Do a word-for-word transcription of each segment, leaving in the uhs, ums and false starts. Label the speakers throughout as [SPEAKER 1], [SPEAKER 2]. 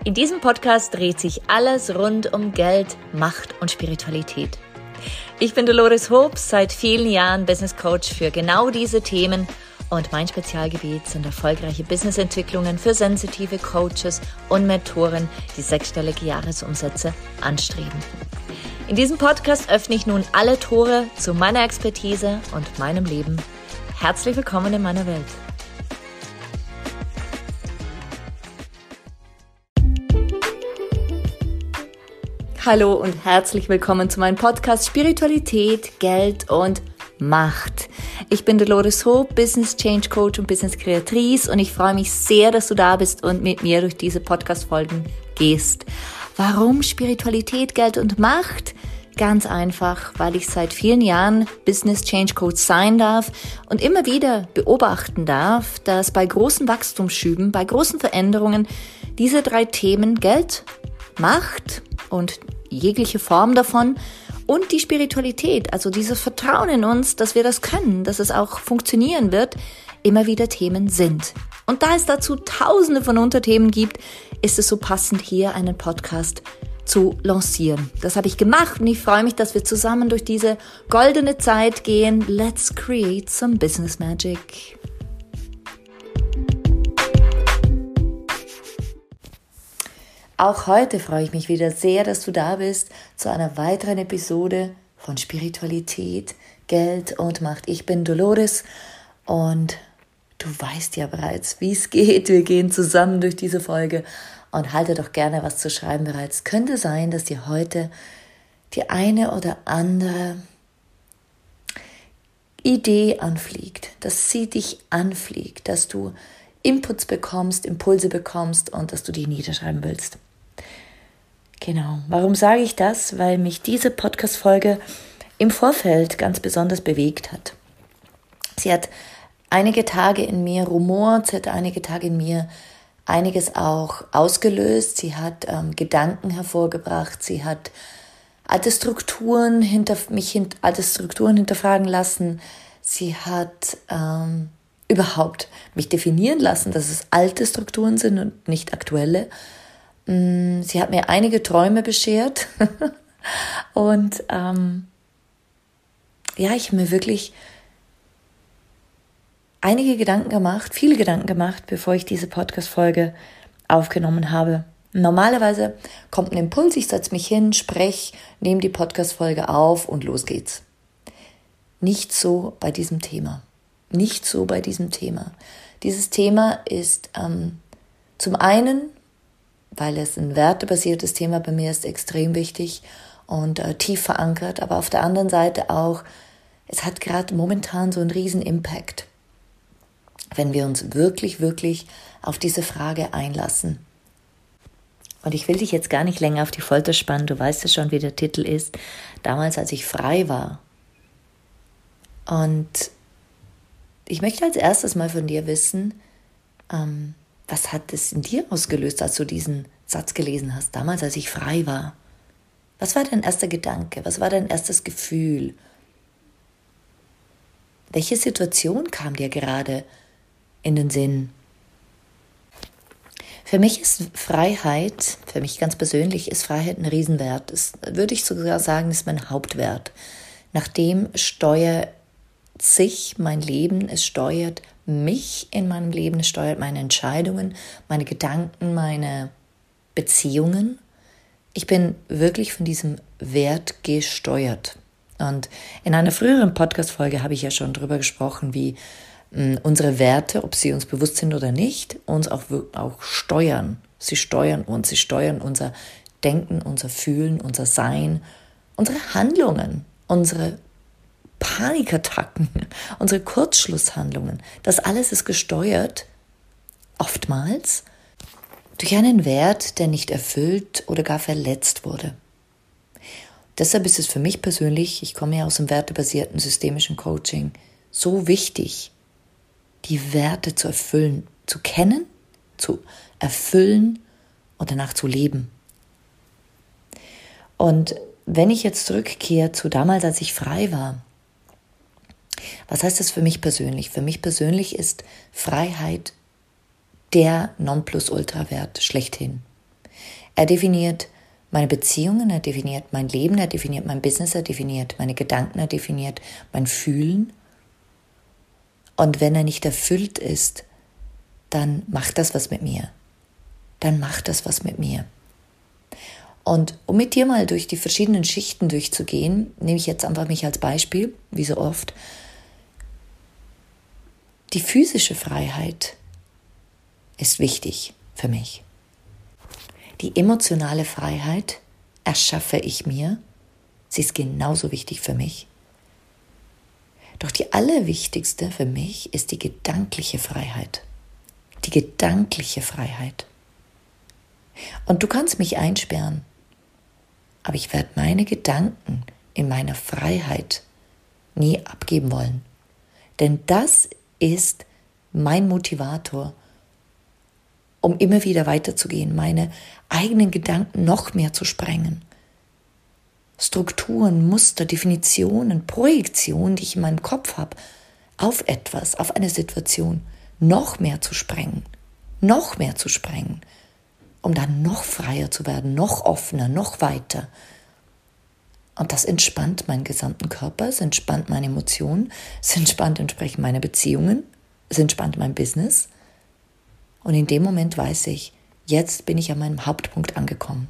[SPEAKER 1] In diesem Podcast dreht sich alles rund um Geld, Macht und Spiritualität. Ich bin Dolores Hobbs, seit vielen Jahren Business Coach für genau diese Themen und mein Spezialgebiet sind erfolgreiche Businessentwicklungen für sensitive Coaches und Mentoren, die sechsstellige Jahresumsätze anstreben. In diesem Podcast öffne ich nun alle Tore zu meiner Expertise und meinem Leben. Herzlich willkommen in meiner Welt. Hallo und herzlich willkommen zu meinem Podcast Spiritualität, Geld und Macht. Ich bin Dolores Hobbs, Business Change Coach und Business Kreatrice und ich freue mich sehr, dass du da bist und mit mir durch diese Podcast-Folgen gehst. Warum Spiritualität, Geld und Macht? Ganz einfach, weil ich seit vielen Jahren Business Change Coach sein darf und immer wieder beobachten darf, dass bei großen Wachstumsschüben, bei großen Veränderungen diese drei Themen Geld, Macht und jegliche Form davon und die Spiritualität, also dieses Vertrauen in uns, dass wir das können, dass es auch funktionieren wird, immer wieder Themen sind. Und da es dazu tausende von Unterthemen gibt, ist es so passend, hier einen Podcast zu lancieren. Das habe ich gemacht und ich freue mich, dass wir zusammen durch diese goldene Zeit gehen. Let's create some business magic. Auch heute freue ich mich wieder sehr, dass du da bist zu einer weiteren Episode von Spiritualität, Geld und Macht. Ich bin Dolores und du weißt ja bereits, wie es geht. Wir gehen zusammen durch diese Folge und halte doch gerne was zu schreiben bereits. Könnte sein, dass dir heute die eine oder andere Idee anfliegt, dass sie dich anfliegt, dass du Inputs bekommst, Impulse bekommst und dass du die niederschreiben willst. Genau. Warum sage ich das? Weil mich diese Podcast-Folge im Vorfeld ganz besonders bewegt hat. Sie hat einige Tage in mir rumort, sie hat einige Tage in mir einiges auch ausgelöst. Sie hat ähm, Gedanken hervorgebracht, sie hat alte Strukturen hinter mich hin, alte Strukturen hinterfragen lassen. Sie hat ähm, überhaupt mich definieren lassen, dass es alte Strukturen sind und nicht aktuelle. Sie hat mir einige Träume beschert und ähm, ja, ich habe mir wirklich einige Gedanken gemacht, viele Gedanken gemacht, bevor ich diese Podcast-Folge aufgenommen habe. Normalerweise kommt ein Impuls, ich setze mich hin, spreche, nehme die Podcast-Folge auf und los geht's. Nicht so bei diesem Thema. Nicht so bei diesem Thema. Dieses Thema ist ähm, zum einen, weil es ein wertebasiertes Thema bei mir ist, extrem wichtig und äh, tief verankert, aber auf der anderen Seite auch, es hat gerade momentan so einen riesen Impact, wenn wir uns wirklich, wirklich auf diese Frage einlassen. Und ich will dich jetzt gar nicht länger auf die Folter spannen, du weißt ja schon, wie der Titel ist, damals, als ich frei war. Und ich möchte als erstes mal von dir wissen, ähm, was hat es in dir ausgelöst, als du diesen Satz gelesen hast, damals, als ich frei war? Was war dein erster Gedanke? Was war dein erstes Gefühl? Welche Situation kam dir gerade in den Sinn? Für mich ist Freiheit, für mich ganz persönlich, ist Freiheit ein Riesenwert. Das würde ich sogar sagen, ist mein Hauptwert. Nach dem steuert sich mein Leben, es steuert mich in meinem Leben, es steuert meine Entscheidungen, meine Gedanken, meine Beziehungen. Ich bin wirklich von diesem Wert gesteuert. Und in einer früheren Podcast-Folge habe ich ja schon darüber gesprochen, wie mh, unsere Werte, ob sie uns bewusst sind oder nicht, uns auch, auch steuern. Sie steuern uns, sie steuern unser Denken, unser Fühlen, unser Sein, unsere Handlungen, unsere Panikattacken, unsere Kurzschlusshandlungen, das alles ist gesteuert, oftmals, durch einen Wert, der nicht erfüllt oder gar verletzt wurde. Deshalb ist es für mich persönlich, ich komme ja aus dem wertebasierten systemischen Coaching, so wichtig, die Werte zu erfüllen, zu kennen, zu erfüllen und danach zu leben. Und wenn ich jetzt zurückkehre zu damals, als ich frei war, was heißt das für mich persönlich? Für mich persönlich ist Freiheit der Nonplusultra-Wert schlechthin. Er definiert meine Beziehungen, er definiert mein Leben, er definiert mein Business, er definiert meine Gedanken, er definiert mein Fühlen. Und wenn er nicht erfüllt ist, dann macht das was mit mir. Dann macht das was mit mir. Und um mit dir mal durch die verschiedenen Schichten durchzugehen, nehme ich jetzt einfach mich als Beispiel, wie so oft. Die physische Freiheit ist wichtig für mich. Die emotionale Freiheit erschaffe ich mir. Sie ist genauso wichtig für mich. Doch die allerwichtigste für mich ist die gedankliche Freiheit. Die gedankliche Freiheit. Und du kannst mich einsperren, aber ich werde meine Gedanken in meiner Freiheit nie abgeben wollen. Denn das ist mein Motivator, um immer wieder weiterzugehen, meine eigenen Gedanken noch mehr zu sprengen. Strukturen, Muster, Definitionen, Projektionen, die ich in meinem Kopf habe, auf etwas, auf eine Situation, noch mehr zu sprengen, noch mehr zu sprengen, um dann noch freier zu werden, noch offener, noch weiter. Und das entspannt meinen gesamten Körper, es entspannt meine Emotionen, es entspannt entsprechend meine Beziehungen, es entspannt mein Business. Und in dem Moment weiß ich, jetzt bin ich an meinem Hauptpunkt angekommen.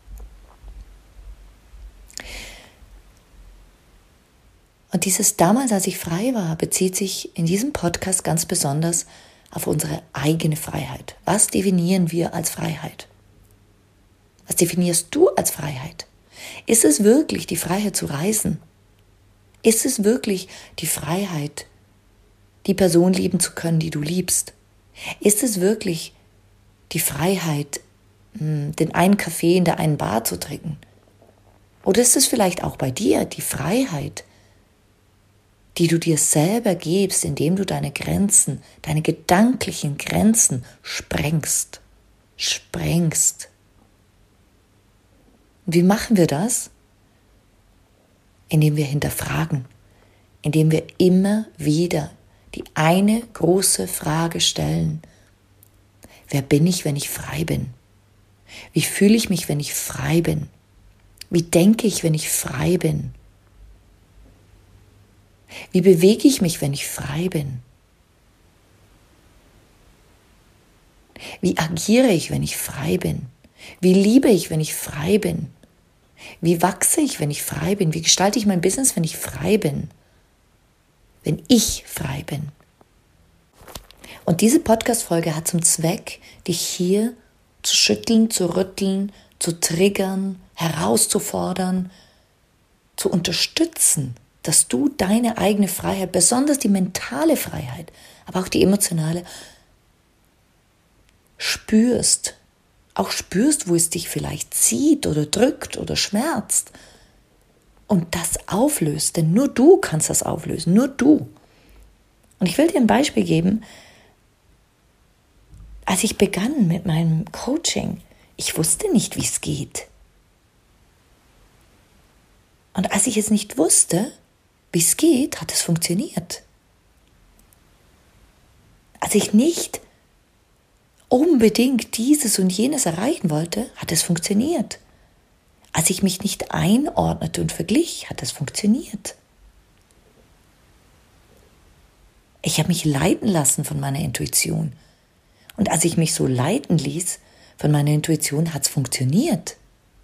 [SPEAKER 1] Und dieses damals, als ich frei war, bezieht sich in diesem Podcast ganz besonders auf unsere eigene Freiheit. Was definieren wir als Freiheit? Was definierst du als Freiheit? Ist es wirklich die Freiheit zu reisen? Ist es wirklich die Freiheit, die Person lieben zu können, die du liebst? Ist es wirklich die Freiheit, den einen Kaffee in der einen Bar zu trinken? Oder ist es vielleicht auch bei dir die Freiheit, die du dir selber gibst, indem du deine Grenzen, deine gedanklichen Grenzen sprengst, sprengst? Und wie machen wir das? Indem wir hinterfragen, indem wir immer wieder die eine große Frage stellen: Wer bin ich, wenn ich frei bin? Wie fühle ich mich, wenn ich frei bin? Wie denke ich, wenn ich frei bin? Wie bewege ich mich, wenn ich frei bin? Wie agiere ich, wenn ich frei bin? Wie liebe ich, wenn ich frei bin? Wie wachse ich, wenn ich frei bin? Wie gestalte ich mein Business, wenn ich frei bin? Wenn ich frei bin. Und diese Podcast-Folge hat zum Zweck, dich hier zu schütteln, zu rütteln, zu triggern, herauszufordern, zu unterstützen, dass du deine eigene Freiheit, besonders die mentale Freiheit, aber auch die emotionale, spürst. Auch spürst, wo es dich vielleicht zieht oder drückt oder schmerzt. Und das auflöst, denn nur du kannst das auflösen, nur du. Und ich will dir ein Beispiel geben. Als ich begann mit meinem Coaching, ich wusste nicht, wie es geht. Und als ich es nicht wusste, wie es geht, hat es funktioniert. Als ich nicht unbedingt dieses und jenes erreichen wollte, hat es funktioniert. Als ich mich nicht einordnete und verglich, hat es funktioniert. Ich habe mich leiten lassen von meiner Intuition. Und als ich mich so leiten ließ von meiner Intuition, hat es funktioniert.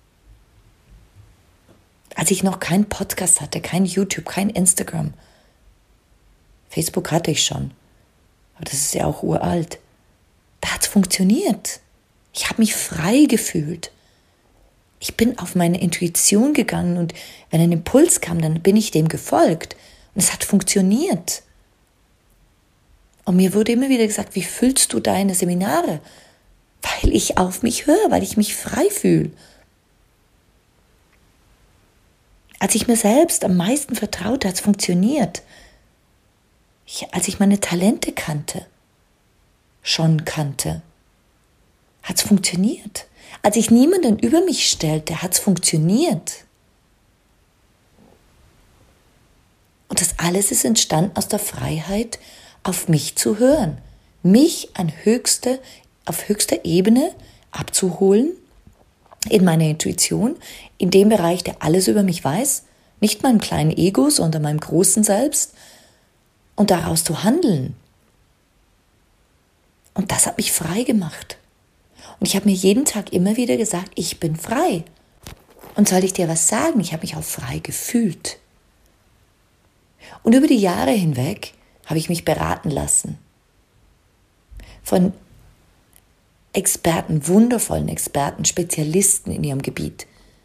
[SPEAKER 1] Als ich noch keinen Podcast hatte, kein YouTube, kein Instagram. Facebook hatte ich schon, aber das ist ja auch uralt. Da hat es funktioniert. Ich habe mich frei gefühlt. Ich bin auf meine Intuition gegangen und wenn ein Impuls kam, dann bin ich dem gefolgt. Und es hat funktioniert. Und mir wurde immer wieder gesagt, wie füllst du deine Seminare? Weil ich auf mich höre, weil ich mich frei fühle. Als ich mir selbst am meisten vertraute, hat es funktioniert. Ich, als ich meine Talente kannte, schon kannte, hat es funktioniert. Als ich niemanden über mich stellte, hat es funktioniert. Und das alles ist entstanden aus der Freiheit, auf mich zu hören, mich an höchste, auf höchster Ebene abzuholen in meiner Intuition, in dem Bereich, der alles über mich weiß, nicht meinem kleinen Ego, sondern meinem großen Selbst, und daraus zu handeln. Und das hat mich frei gemacht. Und ich habe mir jeden Tag immer wieder gesagt, ich bin frei. Und soll ich dir was sagen? Ich habe mich auch frei gefühlt. Und über die Jahre hinweg habe ich mich beraten lassen. Von Experten, wundervollen Experten, Spezialisten in ihrem Gebiet.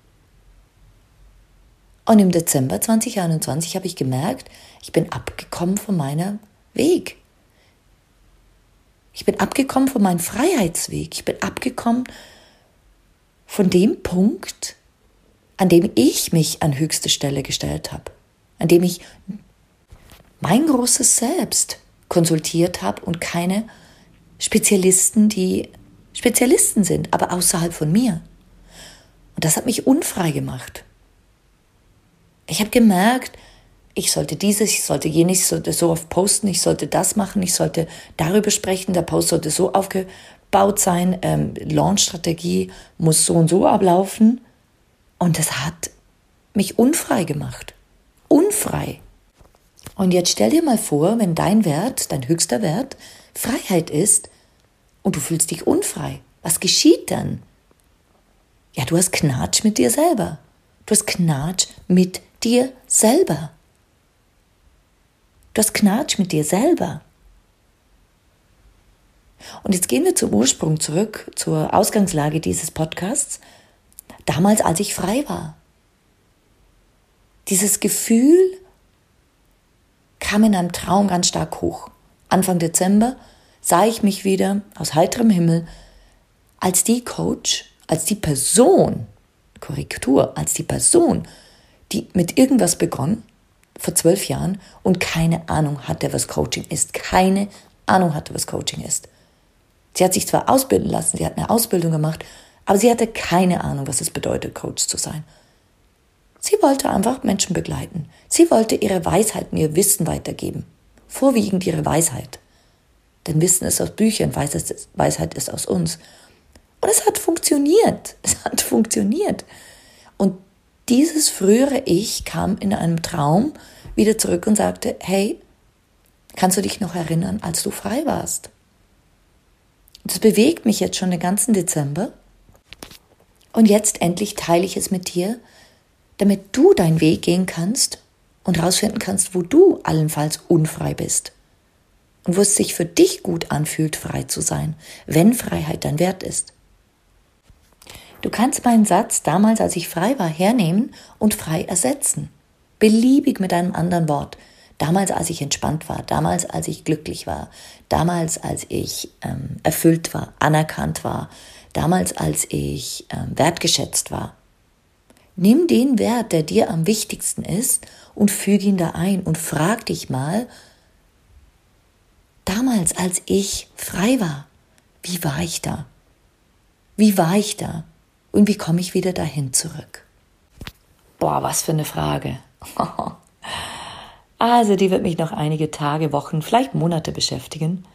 [SPEAKER 1] Und im Dezember zwanzig einundzwanzig habe ich gemerkt, ich bin abgekommen von meinem Weg. Ich bin abgekommen von meinem Freiheitsweg. Ich bin abgekommen von dem Punkt, an dem ich mich an höchste Stelle gestellt habe. An dem ich mein großes Selbst konsultiert habe und keine Spezialisten, die Spezialisten sind, aber außerhalb von mir. Und das hat mich unfrei gemacht. Ich habe gemerkt, ich sollte dieses, ich sollte jenes, ich sollte so oft posten, ich sollte das machen, ich sollte darüber sprechen, der Post sollte so aufgebaut sein, ähm, Launch-Strategie muss so und so ablaufen. Und das hat mich unfrei gemacht. Unfrei. Und jetzt stell dir mal vor, wenn dein Wert, dein höchster Wert, Freiheit ist und du fühlst dich unfrei. Was geschieht dann? Ja, du hast Knatsch mit dir selber. Du hast Knatsch mit dir selber. Du hast Knatsch mit dir selber. Und jetzt gehen wir zum Ursprung zurück, zur Ausgangslage dieses Podcasts. Damals, als ich frei war. Dieses Gefühl kam in einem Traum ganz stark hoch. Anfang Dezember sah ich mich wieder aus heiterem Himmel als die Coach, als die Person, Korrektur, als die Person, die mit irgendwas begonnen, vor zwölf Jahren, und keine Ahnung hatte, was Coaching ist. Keine Ahnung hatte, was Coaching ist. Sie hat sich zwar ausbilden lassen, sie hat eine Ausbildung gemacht, aber sie hatte keine Ahnung, was es bedeutet, Coach zu sein. Sie wollte einfach Menschen begleiten. Sie wollte ihre Weisheiten, ihr Wissen weitergeben. Vorwiegend ihre Weisheit. Denn Wissen ist aus Büchern, Weisheit ist aus uns. Und es hat funktioniert. Es hat funktioniert. Und dieses frühere Ich kam in einem Traum wieder zurück und sagte, hey, kannst du dich noch erinnern, als du frei warst? Das bewegt mich jetzt schon den ganzen Dezember. Und jetzt endlich teile ich es mit dir, damit du deinen Weg gehen kannst und herausfinden kannst, wo du allenfalls unfrei bist. Und wo es sich für dich gut anfühlt, frei zu sein, wenn Freiheit dein Wert ist. Du kannst meinen Satz damals, als ich frei war, hernehmen und frei ersetzen. Beliebig mit einem anderen Wort. Damals, als ich entspannt war, damals, als ich glücklich war, damals, als ich ähm, erfüllt war, anerkannt war, damals, als ich ähm, wertgeschätzt war. Nimm den Wert, der dir am wichtigsten ist, und füge ihn da ein und frag dich mal, damals, als ich frei war, wie war ich da? Wie war ich da? Und wie komme ich wieder dahin zurück? Boah, was für eine Frage. Also, die wird mich noch einige Tage, Wochen, vielleicht Monate beschäftigen.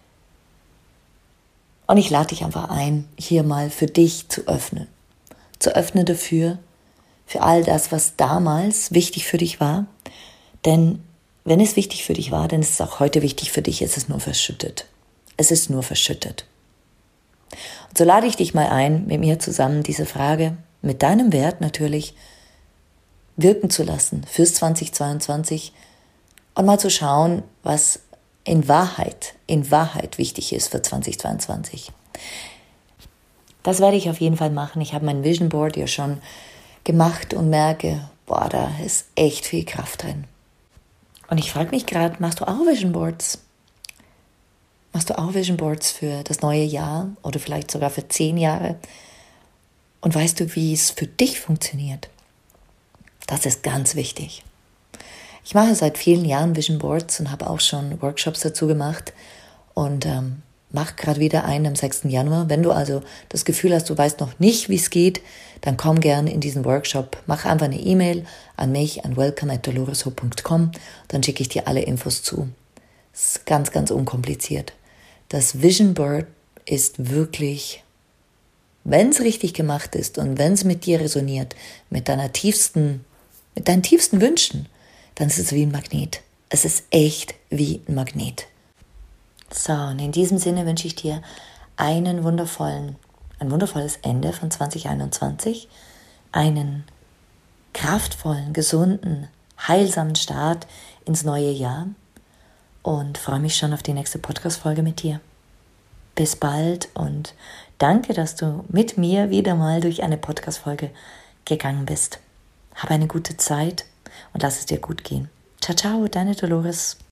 [SPEAKER 1] Und ich lade dich einfach ein, hier mal für dich zu öffnen. Zu öffnen dafür, für all das, was damals wichtig für dich war. Denn wenn es wichtig für dich war, dann ist es auch heute wichtig für dich. Es ist nur verschüttet. Es ist nur verschüttet. Und so lade ich dich mal ein, mit mir zusammen diese Frage mit deinem Wert natürlich wirken zu lassen fürs zweitausendzweiundzwanzig und mal zu schauen, was in Wahrheit, in Wahrheit wichtig ist für zweitausendzweiundzwanzig. Das werde ich auf jeden Fall machen. Ich habe mein Vision Board ja schon gemacht und merke, boah, da ist echt viel Kraft drin. Und ich frage mich gerade, machst du auch Vision Boards? Machst du auch Vision Boards für das neue Jahr oder vielleicht sogar für zehn Jahre? Und weißt du, wie es für dich funktioniert? Das ist ganz wichtig. Ich mache seit vielen Jahren Vision Boards und habe auch schon Workshops dazu gemacht und ähm, mache gerade wieder einen am sechsten Januar. Wenn du also das Gefühl hast, du weißt noch nicht, wie es geht, dann komm gerne in diesen Workshop. Mach einfach eine E-Mail an mich, an welcome at dolores hope punkt com. Dann schicke ich dir alle Infos zu. Es ist ganz, ganz unkompliziert. Das Vision Board ist wirklich wenn es richtig gemacht ist und wenn es mit dir resoniert, mit deiner tiefsten, mit deinen tiefsten Wünschen, dann ist es wie ein Magnet. Es ist echt wie ein Magnet. So, und in diesem Sinne wünsche ich dir einen wundervollen, ein wundervolles Ende von zwanzig einundzwanzig, einen kraftvollen, gesunden, heilsamen Start ins neue Jahr und freue mich schon auf die nächste Podcast-Folge mit dir. Bis bald und danke, dass du mit mir wieder mal durch eine Podcast-Folge gegangen bist. Hab eine gute Zeit und lass es dir gut gehen. Ciao, ciao, deine Dolores.